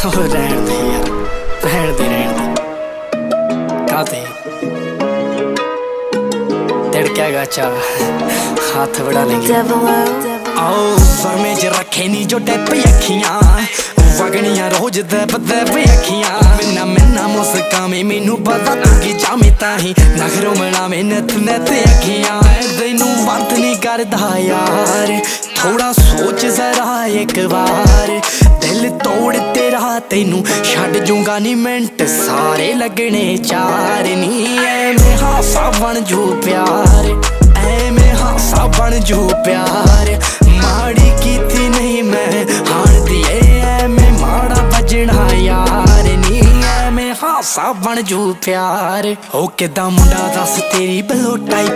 रहन दे यार, रहन दे काते तिड़क्या गाचा हाथ बड़ा लेंगे। आओ फरमे च रखे नी जो टैप अखियां वगनियां रोज दब दब अखियां मिन्ना मिन्ना मुस्कावे मैनू पता तू की जामे ताही नखरों मिलावे नत नत अखियां तैनू बात नहीं करदा यार थोड़ा सोच जरा एक बार दिल तोड़ तेरा तैनू छड़ जूंगा नी मिंट सारे लगने चार नी ऐवें हासा बन जू प्यार ऐवें हासा बन जू प्यार माड़ी कीती नहीं मैं हाण दी ऐवें माड़ा बजना यार नी ऐवें हासा बन जू प्यार ओ किदा मुंडा दस तेरी बलो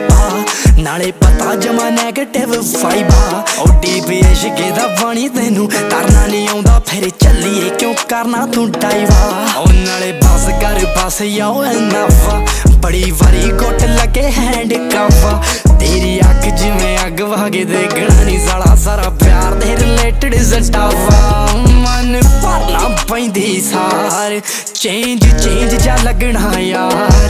टाइपा नाले पता जमा नेगेटिव वाइबा ओ डीप इश्क दा पानी तैनू तरना नहीं आउंदा फिर चलिए क्यों करना तू डाइवा ओ नाले बस कर बस याओ एनफा बड़ी वारी गुट लगे हैंड कफा तेरी अख जिवें अग वागे देखना नहीं साला सारा प्यार दे रिलेटेड जटावा मन भरना पैंदी सार चेंज चेंज जा लगना यार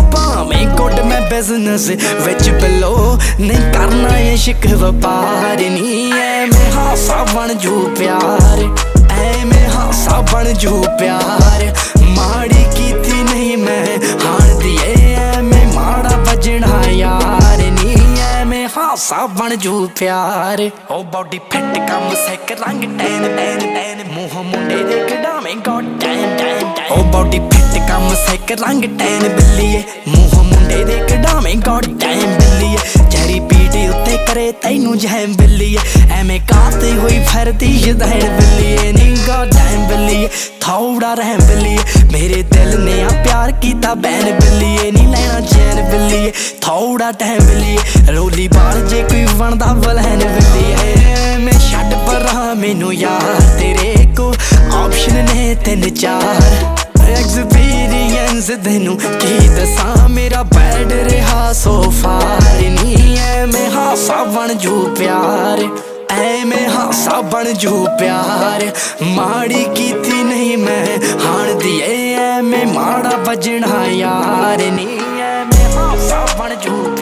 भावें गुड मैं बिजनेस विच बिलो नहीं करना इश्क व्यापार नी ऐवें हासा बन जू प्यार ऐवें हासा बन जू प्यार माड़ी कीती नहीं मैं हाण दी ऐवें माड़ा बजना यार नी ऐवें हासा बन जू प्यार ओ बॉडी फिट कम सिक रंग टैन टैन टैन मुंह मुंडे दे कडावें गॉड डैम डैम डैम ओ बॉडी फिट कम सिक रंग टैन बिल्लीए मुंह मुंडे दे कडावें गॉड डैम बिल्लीए जहरी पीटी उत्ते करे तैनू जैम बिल्लीए ऐवें काते हुई फिरदी जदैन बिल्लीए नी गॉड डैम बिल्लीए थोड़ा रहम बिल्लीए मेरे दिल ने आ प्यार कीता बैन बिल्लीए नी लेना चैन बिल्लीए थोड़ा टाइम बिल्लीए रोली बाल जे कोई बनदा बलैन बिल्लीए मैं छड्ड परां मैनू यार तेरे को ऑप्शन ने तीन चार एक्सपीरियंस तैनू की दसां मेरा बैड रहा सो फार नी ऐवें हासा बन जू प्यार ऐवें हासा बन जू प्यार माड़ी कीती नहीं मैं हाण दी ऐवें माड़ा बजना यार नी ऐवें हासा बन जू